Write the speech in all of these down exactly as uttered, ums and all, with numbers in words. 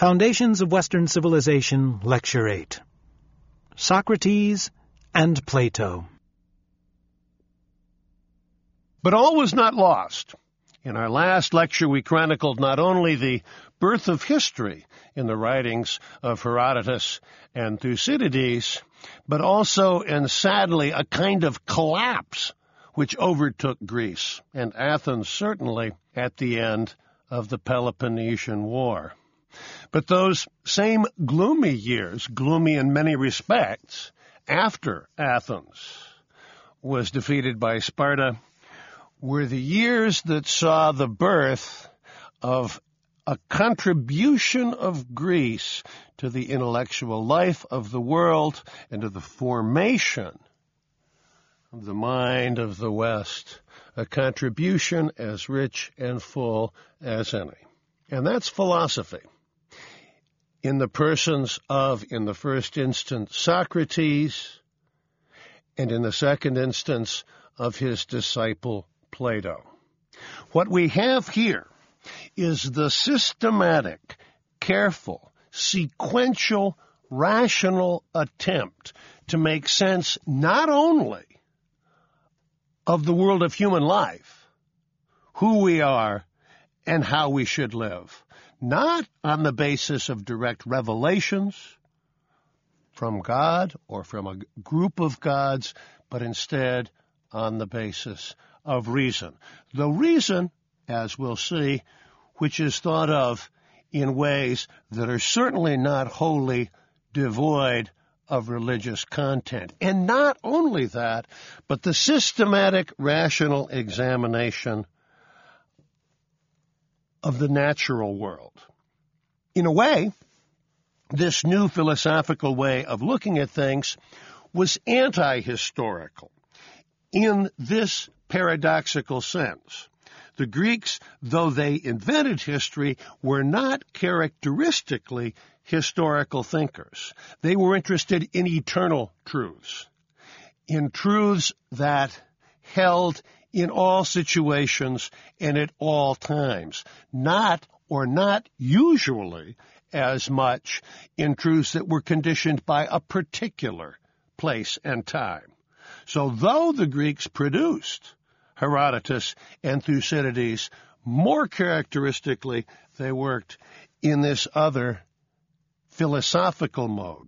Foundations of Western Civilization, Lecture eight. Socrates and Plato. But all was not lost. In our last lecture, we chronicled not only the birth of history in the writings of Herodotus and Thucydides, but also, and sadly, a kind of collapse which overtook Greece, and Athens certainly, at the end of the Peloponnesian War. But those same gloomy years, gloomy in many respects, after Athens was defeated by Sparta, were the years that saw the birth of a contribution of Greece to the intellectual life of the world and to the formation of the mind of the West, a contribution as rich and full as any. And that's philosophy. In the persons of, in the first instance, Socrates, and in the second instance, of his disciple Plato. What we have here is the systematic, careful, sequential, rational attempt to make sense not only of the world of human life, who we are, and how we should live, not on the basis of direct revelations from God or from a group of gods, but instead on the basis of reason. The reason, as we'll see, which is thought of in ways that are certainly not wholly devoid of religious content. And not only that, but the systematic rational examination of the natural world. In a way, this new philosophical way of looking at things was anti-historical in this paradoxical sense. The Greeks, though they invented history, were not characteristically historical thinkers. They were interested in eternal truths, in truths that held in all situations and at all times, not or not usually as much in truths that were conditioned by a particular place and time. So though the Greeks produced Herodotus and Thucydides, more characteristically, they worked in this other philosophical mode.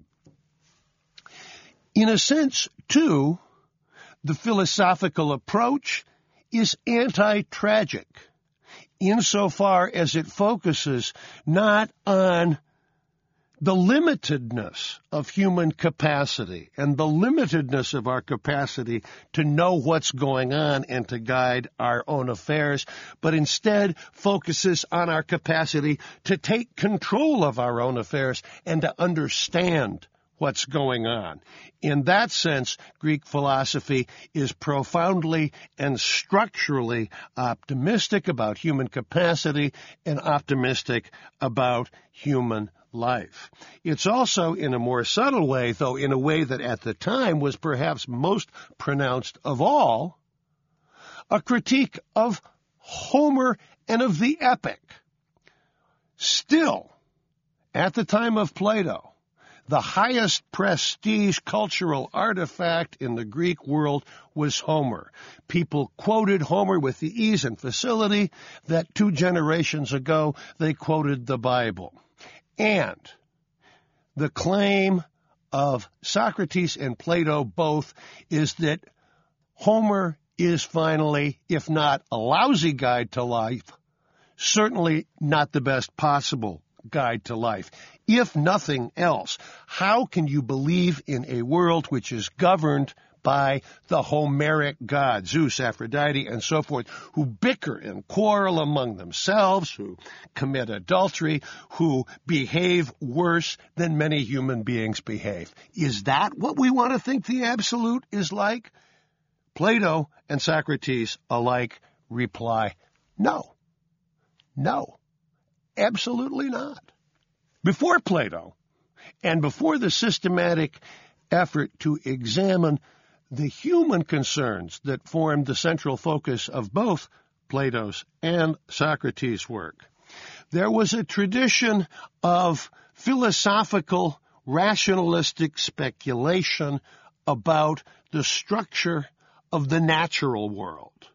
In a sense, too, the philosophical approach is anti-tragic, insofar as it focuses not on the limitedness of human capacity and the limitedness of our capacity to know what's going on and to guide our own affairs, but instead focuses on our capacity to take control of our own affairs and to understand what's going on. In that sense, Greek philosophy is profoundly and structurally optimistic about human capacity and optimistic about human life. It's also, in a more subtle way, though in a way that at the time was perhaps most pronounced of all, a critique of Homer and of the epic. Still, at the time of Plato, the highest prestige cultural artifact in the Greek world was Homer. People quoted Homer with the ease and facility that two generations ago they quoted the Bible. And the claim of Socrates and Plato both is that Homer is finally, if not a lousy guide to life, certainly not the best possible guide to life. If nothing else, how can you believe in a world which is governed by the Homeric gods, Zeus, Aphrodite, and so forth, who bicker and quarrel among themselves, who commit adultery, who behave worse than many human beings behave? Is that what we want to think the absolute is like? Plato and Socrates alike reply, no. No. Absolutely not. Before Plato, and before the systematic effort to examine the human concerns that formed the central focus of both Plato's and Socrates' work, There was a tradition of philosophical, rationalistic speculation about the structure of the natural world.